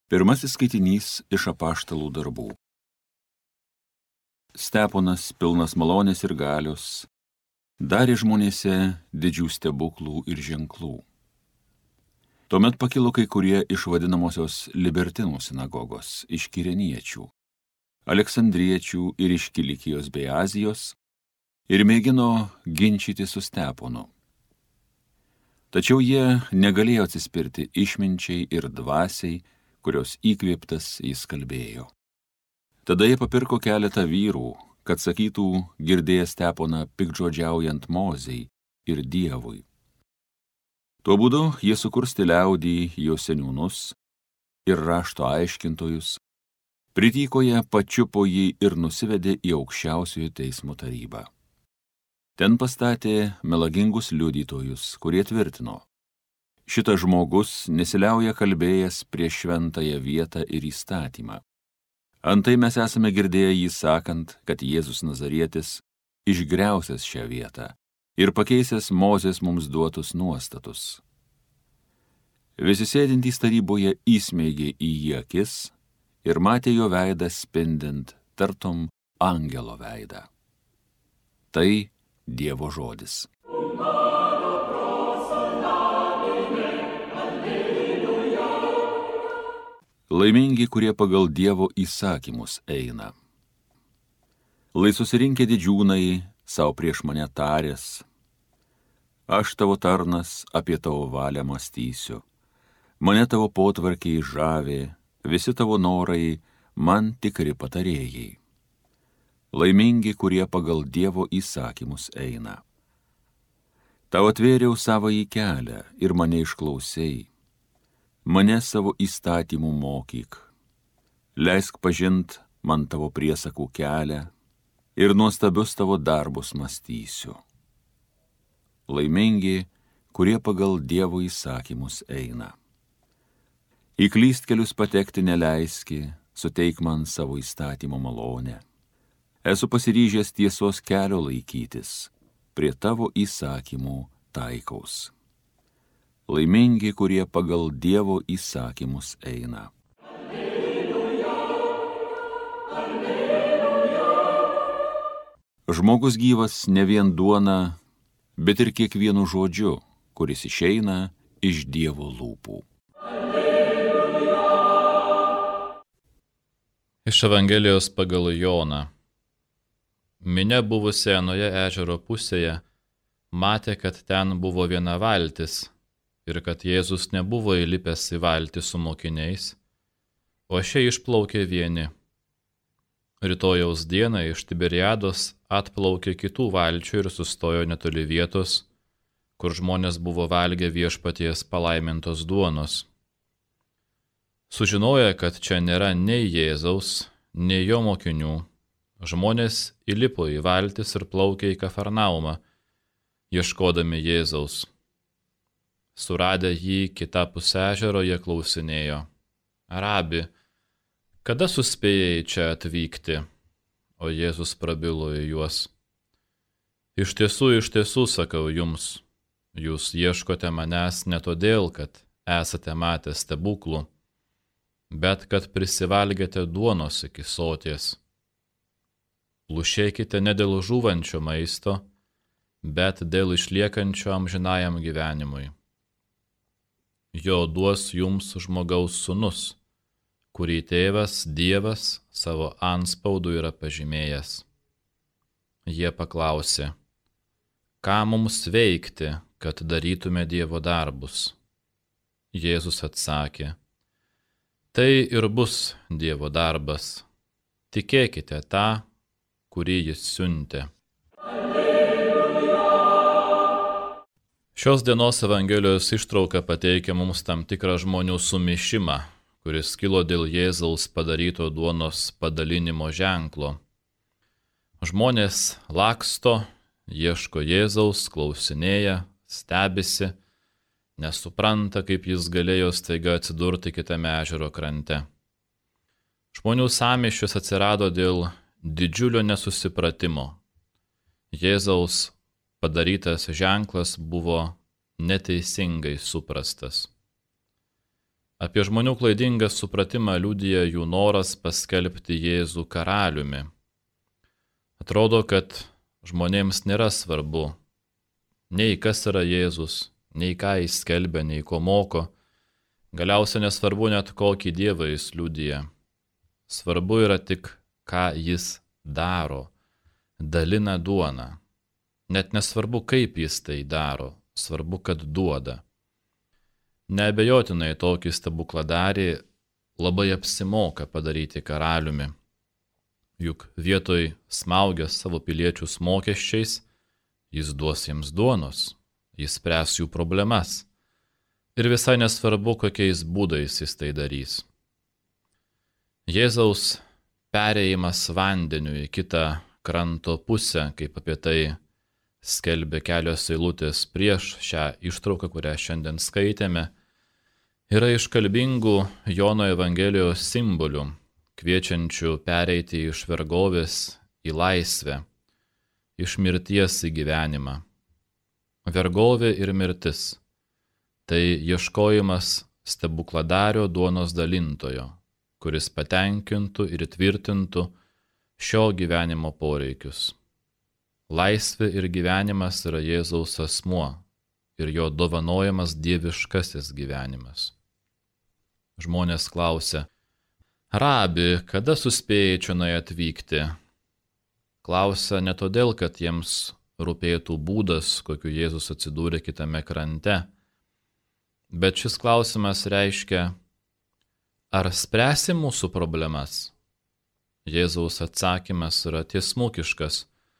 Pirmasis skaitinys iš apaštalų darbų. Steponas, pilnas malonės ir galios, darė žmonėse didžių stebuklų ir ženklų. Tuomet pakilo kai kurie iš vadinamosios libertinų sinagogos, iš kireniečių, aleksandriečių ir iš Kilikijos bei Azijos, ir mėgino ginčyti su Steponu. Tačiau jie negalėjo atsispirti išminčiai ir dvasiai, kurios įkvėptas jis kalbėjo. Tada jie papirko keletą vyrų, kad sakytų, girdėję Steponą piktžodžiaujant Mozei ir Dievui. Tuo būdu jie sukurstė liaudį, jo seniūnus ir rašto aiškintojus, pritykoje pačiupo jį ir nusivedė į aukščiausiojo teismo tarybą. Ten pastatė melagingus liudytojus, kurie tvirtino: šitas žmogus nesiliauja kalbėjęs prieš šventąją vietą ir įstatymą. Antai mes esame girdėję jį sakant, kad Jėzus Nazarietis išgriausęs šią vietą ir pakeisęs Mozės mums duotus nuostatus. Visi sėdintys taryboje įsmeigė į jį akis ir matė jo veidą spindint, tartum angelo veidą. Tai Dievo žodis. Laimingi, kurie pagal Dievo įsakymus eina. Lai susirinkę didžiūnai, savo prieš mane tarės: aš tavo tarnas, apie tavo valią mąstysiu. Mane tavo potvarkiai žavė, visi tavo norai man tikri patarėjai. Laimingi, kurie pagal Dievo įsakymus eina. Tau atvėriau savąjį kelią ir mane išklausei. Mane savo įstatymų mokyk. Leisk pažint man tavo priesakų kelią ir nuostabius tavo darbus mąstysiu. Laimingi, kurie pagal Dievo įsakymus eina. Į klystkelius patekti neleiski, suteik man savo įstatymo malonę. Esu pasiryžęs tiesos kelio laikytis, prie tavo įsakymų taikaus. Laimingi, kurie pagal Dievo įsakymus eina. Alleluja, alleluja. Žmogus gyvas ne vien duona, bet ir kiekvienu žodžiu, kuris išeina iš Dievo lūpų. Alleluja. Iš Evangelijos pagal Joną. Minia buvusi anoje ežero pusėje matė, kad ten buvo viena valtis ir kad Jėzus nebuvo įlipęs į valtį su mokiniais, o šie išplaukė vieni. Rytojaus dieną iš Tiberiados atplaukė kitų valčių ir sustojo netoli vietos, kur žmonės buvo valgę viešpaties palaimintos duonos. Sužinoję, kad čia nėra nei Jėzaus, nei jo mokinių, žmonės įlipo į valtis ir plaukė į Kafarnaumą, ieškodami Jėzaus. Suradę jį kitapus ežero, jie klausinėjo: Rabi, kada suspėjai čia atvykti? O Jėzus prabilo į juos: iš tiesų sakau jums, jūs ieškote manęs ne todėl, kad esate matę stebuklų, bet kad prisivalgėte duonos iki soties. Plušėkite ne dėl žūvančio maisto, bet dėl išliekančio amžinajam gyvenimui. Jo duos jums žmogaus sūnus, kurį tėvas Dievas savo antspaudu yra pažymėjęs. Jie paklausė: ką mums veikti, kad darytume Dievo darbus? Jėzus atsakė: tai ir bus Dievo darbas. Tikėkite tą, kurį jis siuntė. Šios dienos Evangelijos ištrauka pateikia mums tam tikrą žmonių sumišimą, kuris kilo dėl Jėzaus padaryto duonos padalinimo ženklo. Žmonės laksto, ieško Jėzaus, klausinėja, stebisi, nesupranta, kaip jis galėjo staiga atsidurti kitame ežero krante. Žmonių sąmyšis atsirado dėl didžiulio nesusipratimo. Jėzaus padarytas ženklas buvo neteisingai suprastas. Apie žmonių klaidingą supratimą liudija jų noras paskelbti Jėzų karaliumi. Atrodo, kad žmonėms nėra svarbu nei kas yra Jėzus, nei ką jis skelbia, nei ko moko. Galiausiai nesvarbu net kokį dievą jis liudija. Svarbu yra tik, ką jis daro, dalina duoną. Net nesvarbu, kaip jis tai daro, svarbu, kad duoda. Neabejotinai tokį stebukladarį labai apsimoka padaryti karaliumi. Juk vietoj smaugęs savo piliečius mokesčiais, jis duos jiems duonos, jis spręs jų problemas. Ir visai nesvarbu, kokiais būdais jis tai darys. Jėzaus perėjimas vandeniu į kitą kranto pusę, kaip apie tai skelbė kelios eilutės prieš šią ištrauką, kurią šiandien skaitėme, yra iškalbingų Jono Evangelijos simbolių, kviečiančių pereiti iš vergovės į laisvę, iš mirties į gyvenimą. Vergovė ir mirtis – tai ieškojimas stebukladario duonos dalintojo, kuris patenkintų ir tvirtintų šio gyvenimo poreikius. Laisvė ir gyvenimas yra Jėzaus asmuo ir jo dovanojamas dieviškasis gyvenimas. Žmonės klausia: Rabi, kada suspėjai čionai atvykti? Klausia ne todėl, kad jiems rūpėtų būdas, kokiu Jėzus atsidūrė kitame krante, bet šis klausimas reiškia: ar spręsi mūsų problemas? Jėzaus atsakymas yra tiesmukiškas.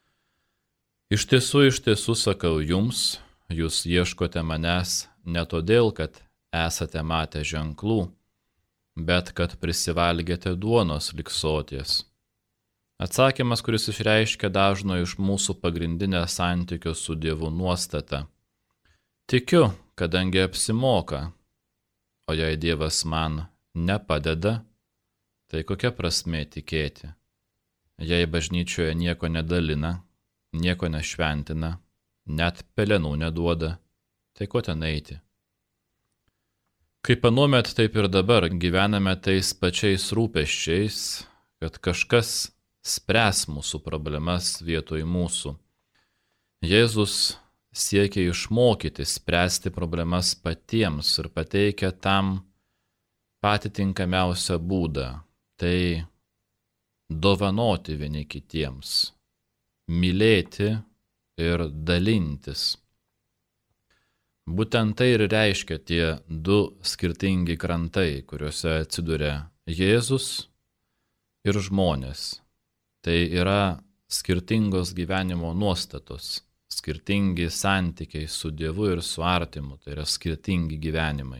Iš tiesų sakau jums, jūs ieškote manęs ne todėl, kad esate matę ženklų, bet kad prisivalgėte duonos lig soties. Atsakymas, kuris išreiškia dažno iš mūsų pagrindinę santykio su Dievu nuostatą. Tikiu, kadangi apsimoka, o jei Dievas man nepadeda, tai kokia prasmė tikėti? Jei bažnyčioje nieko nedalina, nieko nešventina, net pelenų neduoda, tai ko ten eiti? Kaip anuomet, taip ir dabar gyvename tais pačiais rūpesčiais, kad kažkas spręs mūsų problemas vietoj mūsų. Jėzus siekia išmokyti spręsti problemas patiems ir pateikia tam patį tinkamiausią būdą – tai dovanoti vieni kitiems, mylėti ir dalintis. Būtent tai ir reiškia tie du skirtingi krantai, kuriuose atsiduria Jėzus ir žmonės. Tai yra skirtingos gyvenimo nuostatos, skirtingi santykiai su Dievu ir su artimu, tai yra skirtingi gyvenimai.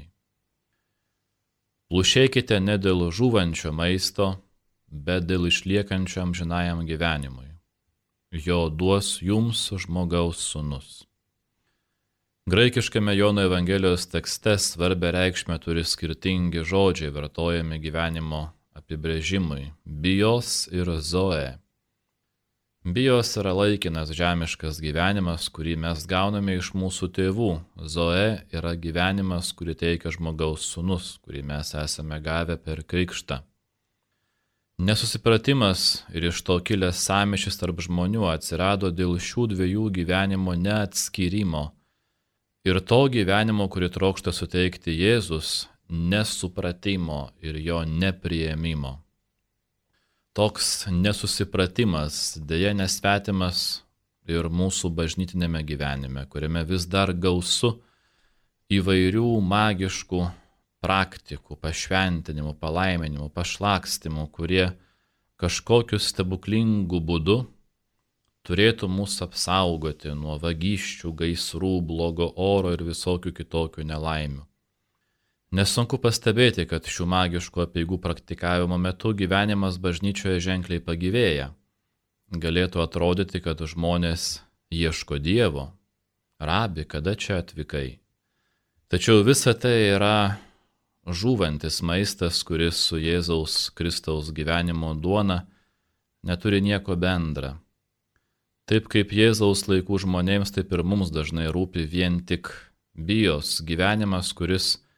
Plušėkite ne dėl žūvančio maisto, bet dėl išliekančio amžinajam gyvenimui. Jo duos jums žmogaus sūnus. Graikiškame Jono Evangelijos tekste svarbę reikšmę turi skirtingi žodžiai vartojami gyvenimo apibrėžimui – bios ir zoe. Bios yra laikinas žemiškas gyvenimas, kurį mes gauname iš mūsų tėvų. Zoe yra gyvenimas, kurį teikia žmogaus sūnus, kurį mes esame gavę per krikštą. Nesusipratimas ir iš to kilęs sąmyšis tarp žmonių atsirado dėl šių dviejų gyvenimo neatskyrimo ir to gyvenimo, kurį trokšta suteikti Jėzus, nesupratimo ir jo nepriėmimo. Toks nesusipratimas dėja nesvetimas ir mūsų bažnytinėme gyvenime, kuriame vis dar gausu įvairių magiškų praktikų, pašventinimų, palaiminimų, pašlakstymų, kurie kažkokiu stebuklingu būdu turėtų mus apsaugoti nuo vagysčių, gaisrų, blogo oro ir visokių kitokių nelaimių. Nesunku pastebėti, kad šių magiškų apeigų praktikavimo metu gyvenimas bažnyčioje ženkliai pagyvėja. Galėtų atrodyti, kad žmonės ieško Dievo. Rabi, kada čia atvykai? Tačiau visa tai yra žūvantis maistas, kuris su Jėzaus Kristaus gyvenimo duona neturi nieko bendra. Taip kaip Jėzaus laikų žmonėms, taip ir mums dažnai rūpi vien tik bios gyvenimas, kuris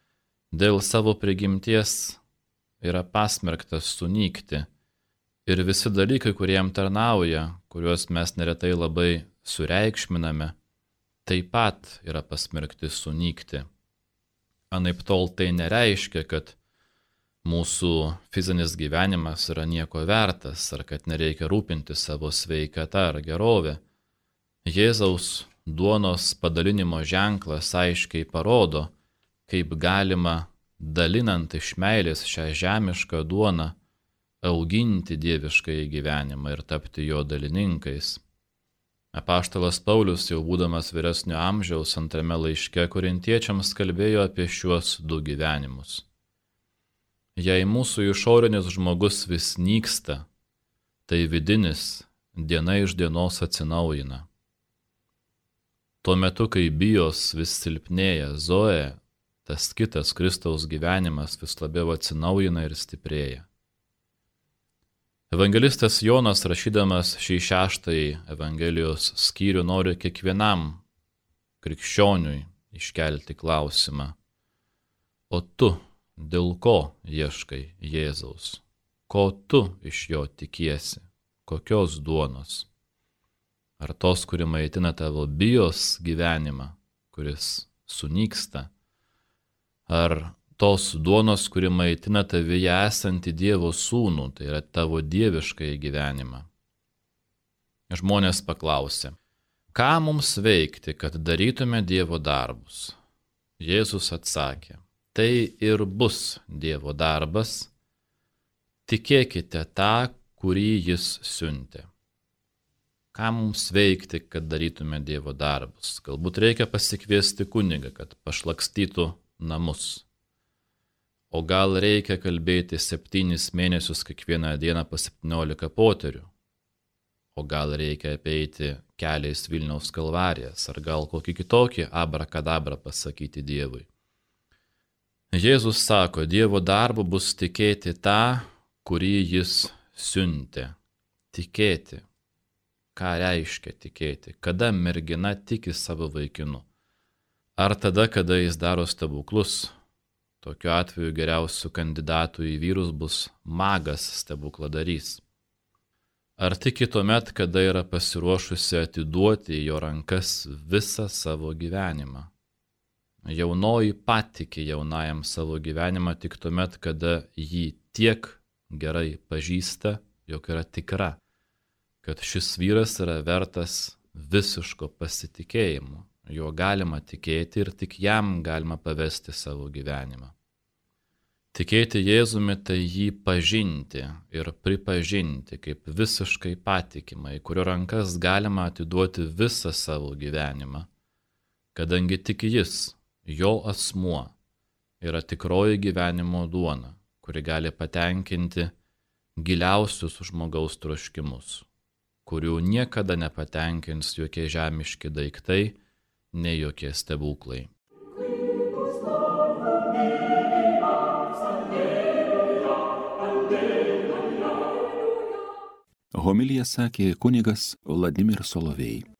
dėl savo prigimties yra pasmerktas sunykti ir visi dalykai, kurie jam tarnauja, kuriuos mes neretai labai sureikšminame, taip pat yra pasmerkti sunykti. Anaiptol tai nereiškia, kad mūsų fizinis gyvenimas yra nieko vertas, ar kad nereikia rūpinti savo sveikata ar gerovę. Jėzaus duonos padalinimo ženklas aiškiai parodo, kaip galima, dalinant iš meilės šią žemišką duoną, auginti dieviškąjį gyvenimą ir tapti jo dalininkais. Apaštalas Paulius, jau būdamas vyresnio amžiaus, antrame laiške korintiečiams kalbėjo apie šiuos du gyvenimus. Jei mūsų išorinis žmogus vis nyksta, tai vidinis diena iš dienos atsinaujina. Tuo metu, kai bijos vis silpnėja, Zoe, tas kitas Kristaus gyvenimas vis labiau atsinaujina ir stiprėja. Evangelistas Jonas, rašydamas šį 6 Evangelijos skyrių, nori kiekvienam krikščioniui iškelti klausimą: o tu dėl ko ieškai Jėzaus? Ko tu iš jo tikiesi? Kokios duonos? Ar tos, kuri maitina tavo bijos gyvenimą, kuris sunyksta? Ar tos duonos, kuri maitina tavyje esantį Dievo sūnų, tai yra tavo dieviškąjį gyvenimą? Žmonės paklausė: ką mums veikti, kad darytume Dievo darbus? Jėzus atsakė: tai ir bus Dievo darbas, tikėkite tą, kurį jis siuntė. Ką mums veikti, kad darytume Dievo darbus? Galbūt reikia pasikviesti kunigą, kad pašlakstytų namus. O gal reikia kalbėti 7 mėnesius kiekvieną dieną po 17 poterių? O gal reikia apeiti keliais Vilniaus kalvarijas, ar gal kokį kitokį abrakadabrą pasakyti Dievui? Jėzus sako, Dievo darbu bus tikėti tą, kurį jis siuntė. Tikėti. Ką reiškia tikėti? Kada mergina tiki savo vaikinu? Ar tada, kada jis daro stebuklus? Tokiu atveju geriausių kandidatų į vyrus bus magas stebukladarys. Ar tiki tuomet, kada yra pasiruošusi atiduoti į jo rankas visą savo gyvenimą? Jaunoji patiki jaunajam savo gyvenimą tik tuomet, kada jį tiek gerai pažįsta, jog yra tikra, kad šis vyras yra vertas visiško pasitikėjimo. Juo galima tikėti ir tik jam galima pavesti savo gyvenimą. Tikėti Jėzumi tai jį pažinti ir pripažinti kaip visiškai patikimą, į kurio rankas galima atiduoti visą savo gyvenimą, kadangi tik jis, jo asmuo, yra tikroji gyvenimo duona, kuri gali patenkinti giliausius žmogaus troškimus, kurių niekada nepatenkins jokie žemiški daiktai, nei jokie stebuklai. Homiliją sakė kunigas Vladimir Solovej.